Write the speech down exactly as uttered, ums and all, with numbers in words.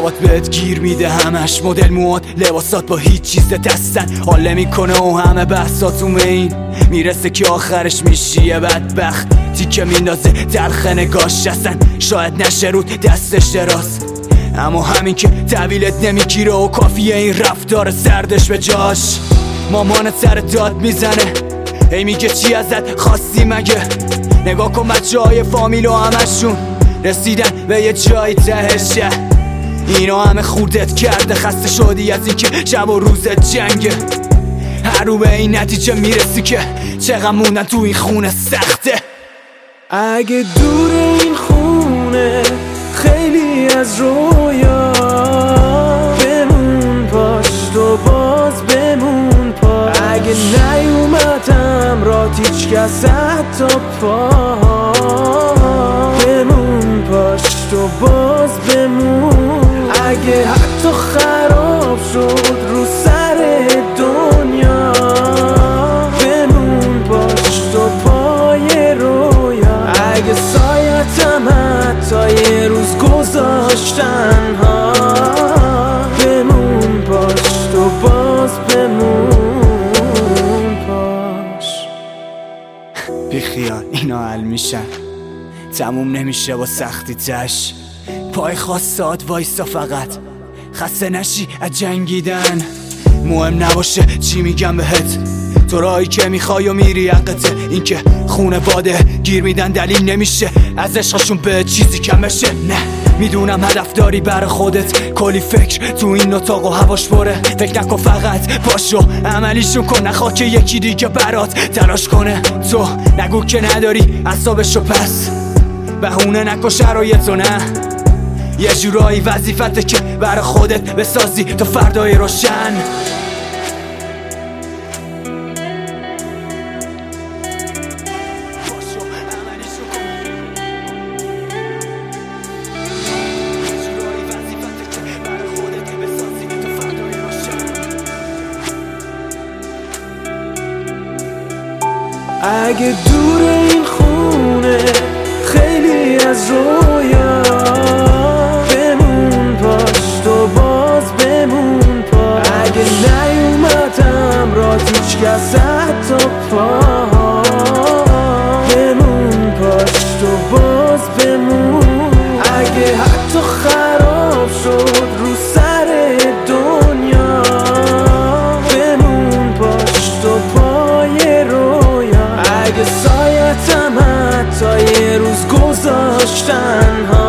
هوات بهت گیر میده، همش مدل موات لباسات با هیچ چیز دستن حال نمیکنه و همه بحثاتون به این میرسه که آخرش میشی یه بدبخت تیکه میندازه تلخ نگاش هستن شاید نشه رود دستش دراز، اما همین که طویلت نمیگیره و کافیه این رفتار سردش به جاش. مامانت سر داد میزنه هی میگه چی ازت خواستی مگه، نگاه کن بچه های فامیل و همشون رسیدن به یه جایی تهشه، اینا همه خوردت کرده خسته شدی از این که شب و روزت جنگه، هر رو به این نتیجه میرسی که چقدر موندن تو این خونه سخته. اگه دور این خونه خیلی از رویا بمون پاشت و باز بمون پاش، اگه نیومدم رات هیچ کس حتی پا بمون پاشت و باز بمون، اگه حتی خراب شد رو سر دنیا بمون پاشت و پای رویا، اگه سایتم حتی یه روز گذاشتن ها بمون پاشت و باز بمون پاش. بیخیال اینا حل میشن، تموم نمیشه با سختی تش، پای خواستاد وایسا فقط خسته نشی از جنگیدن، مهم نباشه چی میگم بهت تو راهی که میخوای و میری حقته، این که خونه واده گیر میدن دلیل نمیشه از عشقشون به چیزی کم بشه. نه میدونم هدف داری بر خودت کلی فکر تو این اتاق و هواش پره، فکر نکن فقط پاشو عملیشون کن، نخواه که یکی دیگه برات تلاش کنه، تو نگو که نداری اعصابشو پس بهونه نکن شرایطو، نه یه جورایی وظیفته که بر خودت بسازی تا فردای روشن. اگه دور این خونه خیلی از رویا بمون پاشت و باز بمون پاش، اگه نیومدم رات هیچ کس حتی پا بمون پاشت و باز بمون، اگه حتی خراب شد رو سر دنیا بمون پاشت و پای رویا، اگه سایتم حتی یه روز گذاشتن ها